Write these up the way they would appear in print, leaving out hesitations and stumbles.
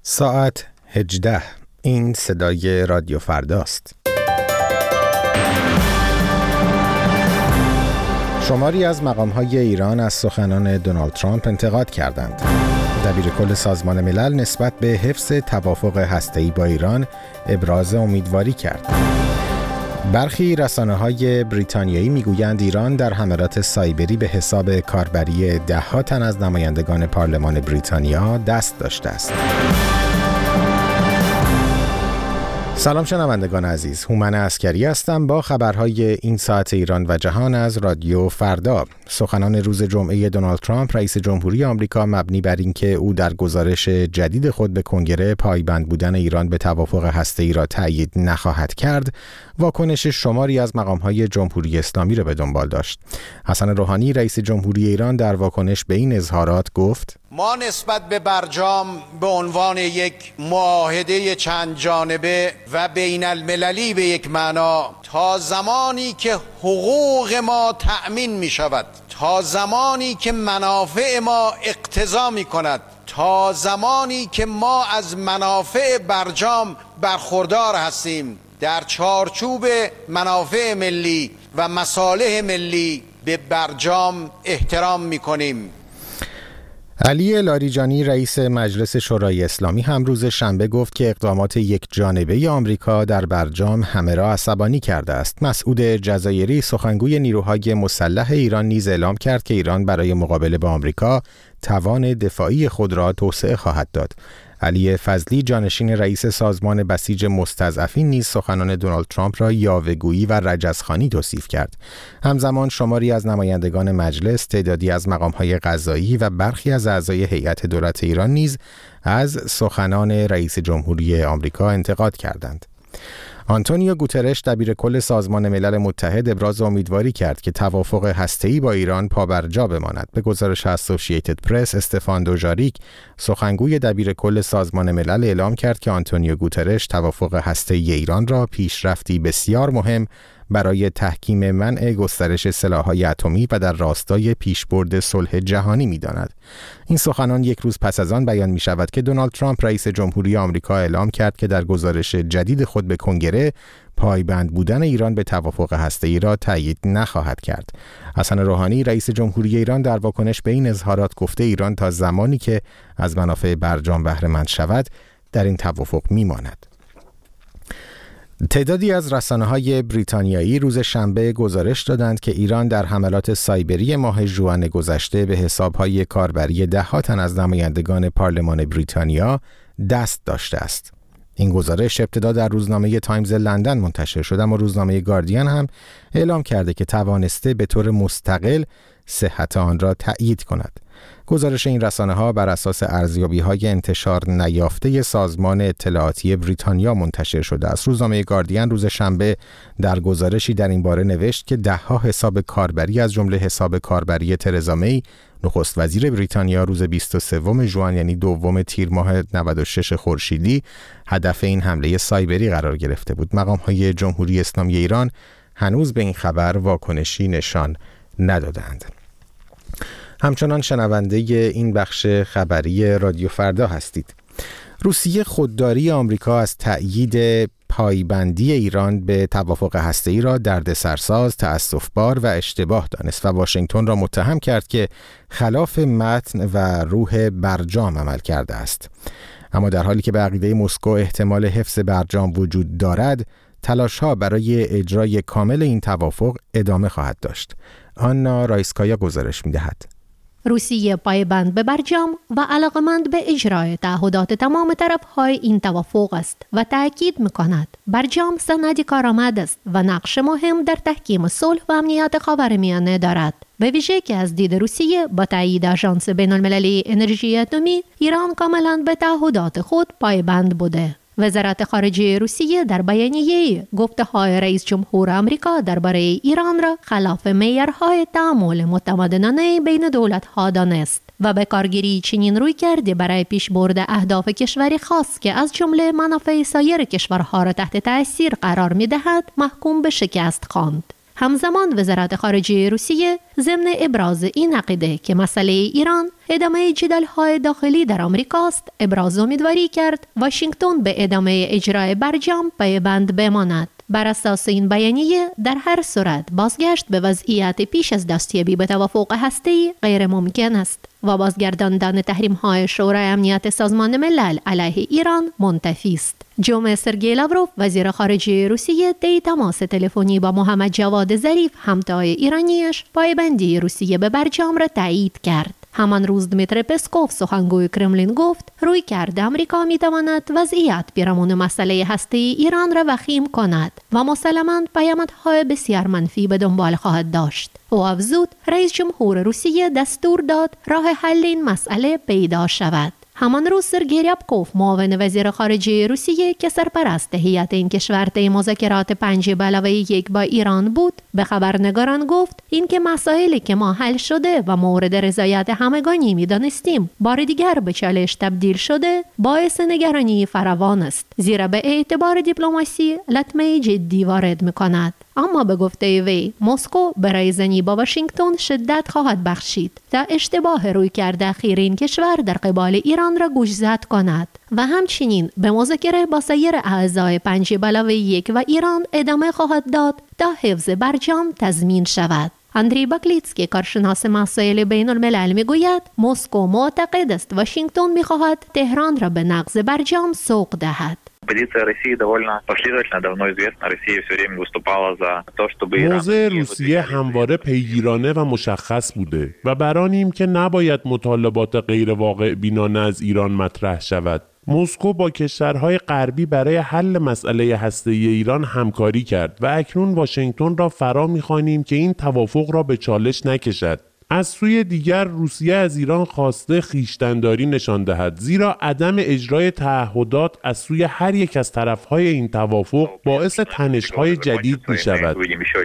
ساعت 18. این صدای رادیو فرداست. شماری از مقام‌های ایران از سخنان دونالد ترامپ انتقاد کردند. دبیرکل سازمان ملل نسبت به حفظ توافق هسته‌ای با ایران ابراز امیدواری کرد. برخی رسانه‌های بریتانیایی میگویند ایران در حملات سایبری به حساب کاربری ده‌ها تن از نمایندگان پارلمان بریتانیا دست داشته است. سلام شنوندگان عزیز، هومن عسکری هستم با خبرهای این ساعت ایران و جهان از رادیو فردا. سخنان روز جمعه دونالد ترامپ رئیس جمهوری آمریکا مبنی بر اینکه او در گزارش جدید خود به کنگره پایبند بودن ایران به توافق هسته‌ای را تأیید نخواهد کرد، واکنش شماری از مقام‌های جمهوری اسلامی را به دنبال داشت. حسن روحانی رئیس جمهوری ایران در واکنش به این اظهارات گفت: ما نسبت به برجام به عنوان یک معاهده چند جانبه و بین المللی به یک معنا تا زمانی که حقوق ما تأمین می شود، تا زمانی که منافع ما اقتضا می کند، تا زمانی که ما از منافع برجام برخوردار هستیم، در چارچوب منافع ملی و مصالح ملی به برجام احترام می کنیم. علی لاریجانی رئیس مجلس شورای اسلامی هم روز شنبه گفت که اقدامات یک جانبه آمریکا در برجام همه را عصبانی کرده است. مسعود جزایری سخنگوی نیروهای مسلح ایران نیز اعلام کرد که ایران برای مقابله با آمریکا توان دفاعی خود را توسعه خواهد داد. علی فضلی جانشین رئیس سازمان بسیج مستضعفین نیز سخنان دونالد ترامپ را یاوه‌گویی و رجزخوانی توصیف کرد. همزمان شماری از نمایندگان مجلس، تعدادی از مقام‌های قضایی و برخی از اعضای هیئت دولت ایران نیز از سخنان رئیس جمهوری آمریکا انتقاد کردند. آنتونیو گوترش دبیرکل سازمان ملل متحد ابراز امیدواری کرد که توافق هسته‌ای با ایران پابرجا بماند. به گزارش اسوسییتد پرس، استفان دوژاریک سخنگوی دبیرکل سازمان ملل اعلام کرد که آنتونیو گوترش توافق هسته‌ای ایران را پیشرفتی بسیار مهم برای تحکیم منع گسترش سلاح‌های اتمی و در راستای پیشبرد صلح جهانی می‌داند. این سخنان یک روز پس از آن بیان می‌شود که دونالد ترامپ رئیس جمهوری آمریکا اعلام کرد که در گزارش جدید خود به کنگره پایبند بودن ایران به توافق هسته‌ای را تأیید نخواهد کرد. حسن روحانی رئیس جمهوری ایران در واکنش به این اظهارات گفته ایران تا زمانی که از منافع برجام بهره مند شود در این توافق می‌ماند. تعدادی از رسانه‌های بریتانیایی روز شنبه گزارش دادند که ایران در حملات سایبری ماه ژوئن گذشته به حساب‌های کاربری ده‌ها تن از نمایندگان پارلمان بریتانیا دست داشته است. این گزارش ابتدا در روزنامه تایمز لندن منتشر شد، اما روزنامه گاردین هم اعلام کرده که توانسته به طور مستقل صحت آن را تأیید کند. گزارش این رسانه‌ها بر اساس ارزیابی‌های انتشار نیافته سازمان اطلاعاتی بریتانیا منتشر شده است. روزنامه گاردین روز شنبه در گزارشی در این باره نوشت که ده‌ها حساب کاربری از جمله حساب کاربری ترزا می نخست وزیر بریتانیا روز 23 ژوئن یعنی دوم تیر ماه 96 خورشیدی هدف این حمله سایبری قرار گرفته بود. مقام‌های جمهوری اسلامی ایران هنوز به این خبر واکنشی نشان ندادند. همچنان شنونده این بخش خبری رادیو فردا هستید. روسیه خودداری آمریکا از تأیید پایبندی ایران به توافق هسته‌ای را دردسرساز، تأسف‌بار و اشتباه دانست و واشنگتن را متهم کرد که خلاف متن و روح برجام عمل کرده است. اما در حالی که به عقیده مسکو احتمال حفظ برجام وجود دارد، تلاش‌ها برای اجرای کامل این توافق ادامه خواهد داشت. آنا رایسکایا گزارش می‌دهد. روسیه پایبند به برجام و علاقمند به اجرای تعهدات تمام طرف‌های این توافق است و تأکید می‌کند برجام سندی کارآمد است و نقش مهم در تحکیم صلح و امنیت خاورمیانه دارد. به ویژه که از دید روسیه با تایید آژانس بین‌المللی انرژی اتمی، ایران کاملاً به تعهدات خود پایبند بوده. وزارت خارجه روسیه در بیانیه گفته‌های رئیس جمهور آمریکا درباره ایران را خلاف معیارهای تعامل متمدنانه بین دولت‌ها دانست و به کارگیری چنین رویکردی برای پیشبرد اهداف کشوری خاص که از جمله منافع سایر کشورها را تحت تأثیر قرار می‌دهد محکوم به شکست خواند. همزمان وزارت خارجه روسیه ضمن ابراز این عقیده که مسئله ایران ادامه جدل‌های داخلی در آمریکاست، ابراز امیدواری کرد واشنگتن به ادامه اجرای برجام پایبند بماند. بر اساس این بیانیه در هر صورت بازگشت به وضعیت پیش از دستیابی به توافق هسته‌ای غیر ممکن است و بازگرداندن تحریم‌های شورای امنیت سازمان ملل علیه ایران منتفی است. جمعه سرگئی لاوروف وزیر خارجه روسیه طی تماس تلفنی با محمد جواد ظریف همتای ایرانیش پایبندی روسیه به برجام را تایید کرد. همان روز دمیتری پسکوف سخنگوی کرملین گفت رویکرد آمریکا می‌تواند وضعیت پیرامون مسئله هسته‌ای ایران را وخیم کند و مسلماً پیامدهای بسیار منفی به دنبال خواهد داشت. او افزود رئیس جمهور روسیه دستور داد راه حل این مسئله پیدا شود. همان روز سرگئی ریابکوف معاون وزیر خارجه روسیه که سرپرست هیئت این کشور طی مذاکرات 5+1 با ایران بود به خبرنگاران گفت اینکه مسائلی که ما حل شده و مورد رضایت همگانی می‌دانستیم بار دیگر به چالش تبدیل شده باعث نگرانی فراوان است، زیرا به اعتبار دیپلماسی لطمه جدی وارد می‌کند. اما به گفته وی مسکو برای زنی با واشنگتن شدت خواهد بخشید تا اشتباه رویکرد اخیر این کشور در قبال ایران را گوشزد کند و همچنین به مذاکره با سایر اعضای 5+1 و ایران ادامه خواهد داد تا حفظ برجام تضمین شود. اندری باکلیتسکی کارشناس مسائل بین الملل میگوید مسکو معتقد است واشنگتن میخواهد تهران را به نقض برجام سوق دهد. موضع روسیه همواره پیگیرانه و مشخص بوده و برانیم که نباید مطالبات غیر واقع بینانه از ایران مطرح شود. مسکو با کشورهای غربی برای حل مسئله هسته‌ای ایران همکاری کرد و اکنون واشنگتن را فرا می‌خوانیم که این توافق را به چالش نکشد. از سوی دیگر روسیه از ایران خواسته خویشتن‌داری نشان دهد، زیرا عدم اجرای تعهدات از سوی هر یک از طرف‌های این توافق باعث تنش‌های جدید می‌شود.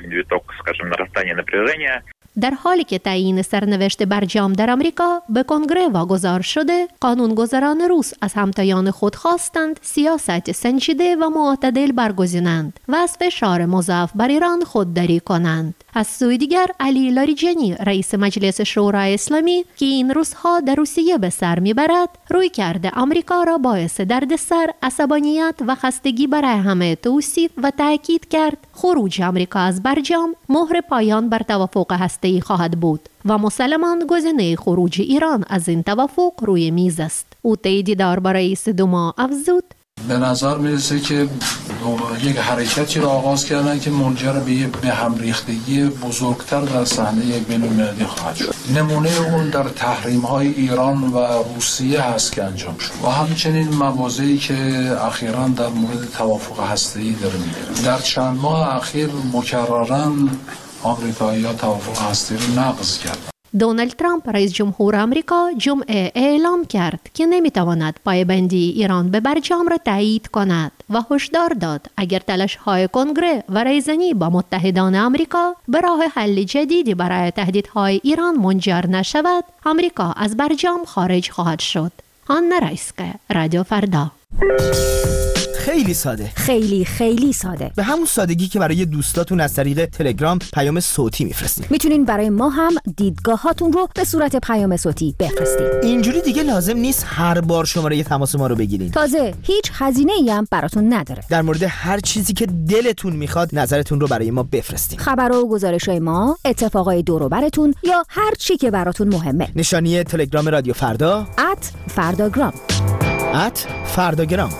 در حالی که تعیین سرنوشت برجام در آمریکا به کنگره واگذار شده، قانونگذاران روس از همتایان خود خواستند سیاست سنجیده و معتدل برگزینند و از فشار مضاعف بر ایران خودداری کنند. از سوی دیگر علی لاریجانی رئیس مجلس شورای اسلامی که این روزها در روسیه به سر میبرد، رویکرد آمریکا را باعث دردسر، عصبانیت و خستگی برای همه توصیف و تاکید کرد خروج آمریکا از برجام مهر پایان بر توافق هسته‌ای خواهد بود و مسلماً گزینه خروج ایران از این توافق روی میز است. او طی دیدار با رئیس دوما افزود به نظر میرسه که یک حرکتی را آغاز کردن که منجر به همریختگی بزرگتر در صحنه بین‌المللی خواهد شد. نمونه اون در تحریم‌های ایران و روسیه هست که انجام شد و همچنین مواضعی که اخیراً در مورد توافق هسته‌ای داره میگیره. در چند ماه اخیر مکرراً آمریکایی‌ها توافق هسته‌ای رو نقض کردند. دونالد ترامپ رئیس جمهور آمریکا جمعه اعلام کرد که نمیتواند پایبندی ایران به برجام را تایید کند و هشدار داد اگر تلاش‌های کنگره و رایزنی با متحدان آمریکا به راه حل جدیدی برای تهدیدهای ایران منجر نشود، آمریکا از برجام خارج خواهد شد. آنا رایسکه، رادیو فردا. خیلی ساده، خیلی ساده. به همون سادگی که برای دوستاتون از طریق تلگرام پیام صوتی میفرستین. میتونین برای ما هم دیدگاهاتون رو به صورت پیام صوتی بفرستین. اینجوری دیگه لازم نیست هر بار شماره تماس ما رو بگیرین. تازه هیچ هزینه‌ای هم براتون نداره. در مورد هر چیزی که دلتون میخواد نظرتون رو برای ما بفرستین. خبر و گزارش‌های ما، اتفاقای دور و براتون یا هر چی که براتون مهمه. نشانی تلگرام رادیو فردا @فرداگرام. @فرداگرام.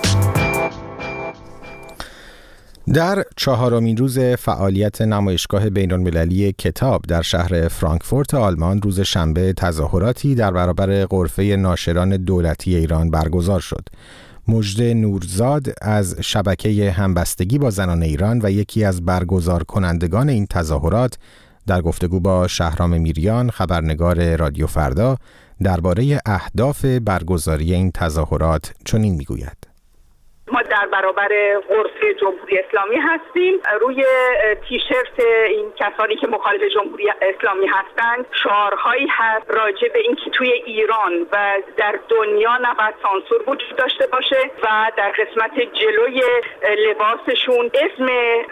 در 4مین روز فعالیت نمایشگاه بین‌المللی کتاب در شهر فرانکفورت آلمان روز شنبه تظاهراتی در برابر غرفه ناشران دولتی ایران برگزار شد. مژده نورزاد از شبکه همبستگی با زنان ایران و یکی از برگزار کنندگان این تظاهرات در گفتگو با شهرام میریان خبرنگار رادیو فردا درباره اهداف برگزاری این تظاهرات چنین میگوید: ما در برابر غرفه جمهوری اسلامی هستیم. روی تیشرت این کسانی که مخالف جمهوری اسلامی هستند شعارهایی هست راجع به اینکه توی ایران و در دنیا نباید سانسور وجود داشته باشه و در قسمت جلوی لباسشون اسم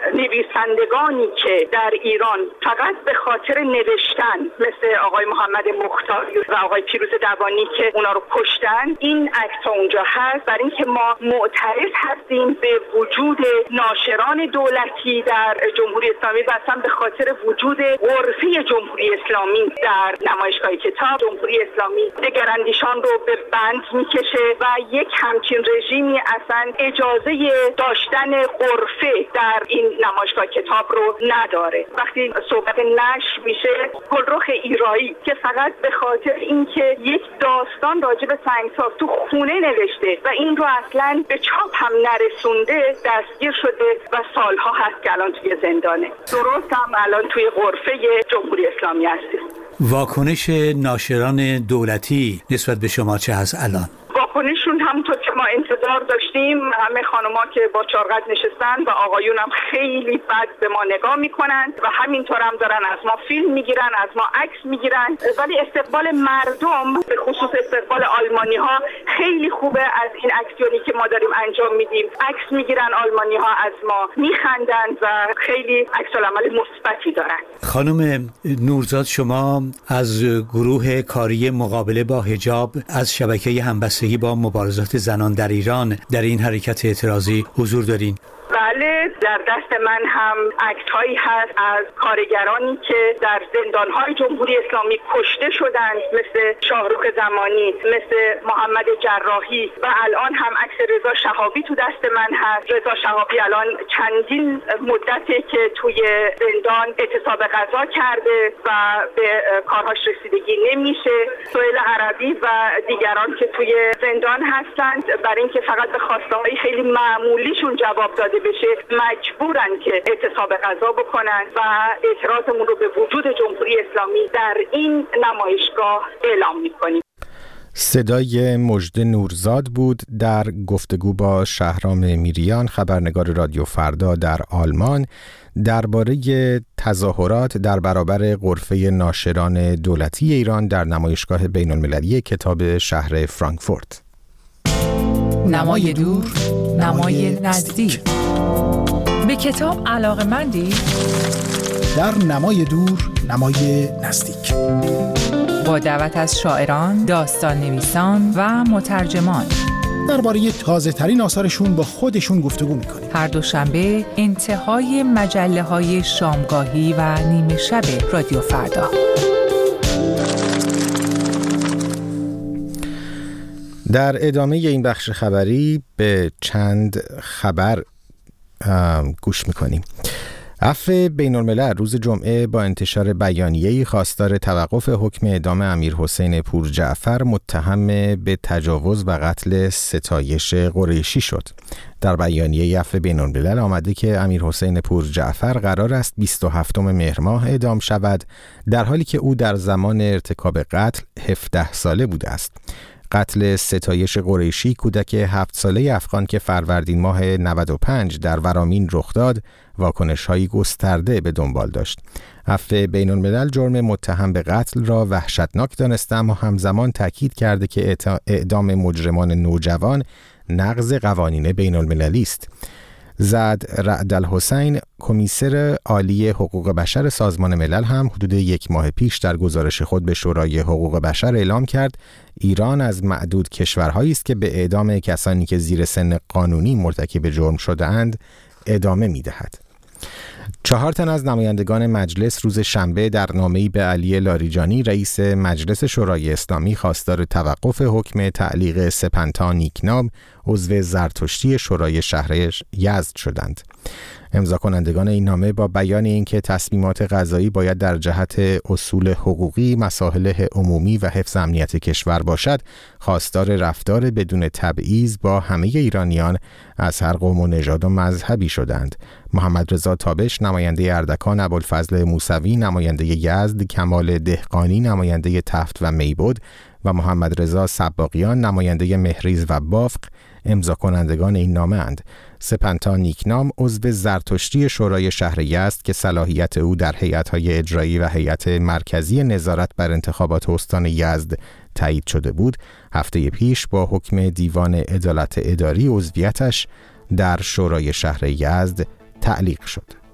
نویسندگانی که در ایران فقط به خاطر نوشتن مثل آقای محمد مختاری و آقای پیروز دوانی که اونا رو کشتن، این عکس اونجا هست. برای اینکه ما معترض هستیم به وجود ناشران دولتی در جمهوری اسلامی و اصلا به خاطر وجود غرفه جمهوری اسلامی در نمایشگاه کتاب. جمهوری اسلامی دگراندیشان رو به بند میکشه و یک همچین رژیمی اصلا اجازه داشتن غرفه در این نمایشگاه کتاب رو نداره. وقتی صحبت نشر میشه، گلرخ ایرایی که فقط به خاطر اینکه یک داستان راجع به سنگساز تو خونه نوشته و این رو اصلا به چاپ هم نرسونده دستگیر شده و سالها هست که الان توی زندانه. درست هم الان توی غرفه جمهوری اسلامی هستیم. واکنش ناشران دولتی نسبت به شما چه هست الان؟ واکنششون همونطور که ما انتظار داشتیم، همه خانوما که با چارقد نشستن و آقایون هم خیلی بد به ما نگاه میکنن و همینطور هم دارن از ما فیلم میگیرن، از ما عکس میگیرن. ولی استقبال مردم به خصوص استقبال آلمانی ها خیلی خوبه. از این اکسیونی که ما داریم انجام میدیم عکس میگیرن آلمانی ها، از ما میخندن و خیلی عکس العمل مثبتی دارن. خانم نورزاد، شما از گروه کاری مقابله با حجاب از شبکه همبستگی با مبارزات زنان در ایران در این حرکت اعتراضی حضور دارین؟ بله، در دست من هم عکس هایی هست از کارگرانی که در زندانهای جمهوری اسلامی کشته شدند، مثل شاهرخ زمانی، مثل محمد جراحی و الان هم عکس رضا شهابی تو دست من هست. رضا شهابی الان چندین مدته که توی زندان اعتصاب غذا کرده و به کارهاش رسیدگی نمیشه. سهیل عربی و دیگران که توی زندان هستند برای اینکه فقط به خواسته‌های خیلی معمولیشون جواب داده بشه مجبورن که اعتصاب غذا بکنن و اعتراضمون رو به وجود جمهوری اسلامی در این نمایشگاه اعلام میکنیم. صدای مژده نورزاد بود در گفتگو با شهرام میریان، خبرنگار رادیو فردا در آلمان، درباره تظاهرات در برابر غرفه ناشران دولتی ایران در نمایشگاه بین‌المللی کتاب شهر فرانکفورت. نمای دور، نمای نزدیک. به کتاب علاقه‌مندی؟ در نمای دور، نمای نزدیک. با دعوت از شاعران، داستان نویسان و مترجمان درباره تازه‌ترین آثارشون با خودشون گفتگو می‌کنیم. هر دوشنبه انتهای مجله‌های شامگاهی و نیمه شب رادیو فردا. در ادامه این بخش خبری به چند خبر گوش میکنیم. عفو بین‌الملل روز جمعه با انتشار بیانیه‌ای خواستار توقف حکم اعدام امیرحسین پورجعفر متهم به تجاوز و قتل ستایش قریشی شد. در بیانیه عفو بین‌الملل آمده که امیرحسین پورجعفر قرار است 27 مهر ماه اعدام شود، در حالی که او در زمان ارتکاب قتل 17 ساله بوده است. قتل ستایش قریشی، کودک 7 ساله افغان که فروردین ماه 95 در ورامین رخ داد، واکنش‌هایی گسترده به دنبال داشت. عفو بین‌الملل جرم متهم به قتل را وحشتناک دانسته، اما همزمان تاکید کرده که اعدام مجرمان نوجوان نقض قوانین بین‌المللی است. زاد رعد الحسین، کمیسر عالی حقوق بشر سازمان ملل، هم حدود 1 ماه پیش در گزارش خود به شورای حقوق بشر اعلام کرد ایران از معدود کشورهایی است که به اعدام کسانی که زیر سن قانونی مرتکب جرم شده‌اند ادامه می‌دهد. 4 تن از نمایندگان مجلس روز شنبه در نامه‌ای به علی لاریجانی، رئیس مجلس شورای اسلامی، خواستار توقف حکم تعلیق سپنتا نیکنام، عضو زرتشتی شورای شهر یزد شدند. امضا کنندگان این نامه با بیان اینکه تصمیمات قضایی باید در جهت اصول حقوقی، مصالح عمومی و حفظ امنیت کشور باشد، خواستار رفتار بدون تبعیض با همه ایرانیان از هر قوم و نژاد و مذهبی شدند. محمد رضا تابش، نماینده اردکان، ابوالفضل موسوی، نماینده یزد، کمال دهقانی، نماینده تفت و میبود و محمد رضا سباقیان نماینده مهریز و بافق امضا کنندگان این نامه اند. سپنتا نیکنام عضو زرتشتی شورای شهر یزد که صلاحیت او در هیئت‌های اجرایی و هیئت مرکزی نظارت بر انتخابات استان یزد تایید شده بود، هفته پیش با حکم دیوان عدالت اداری عضویتش در شورای شهر یزد تعلیق شد.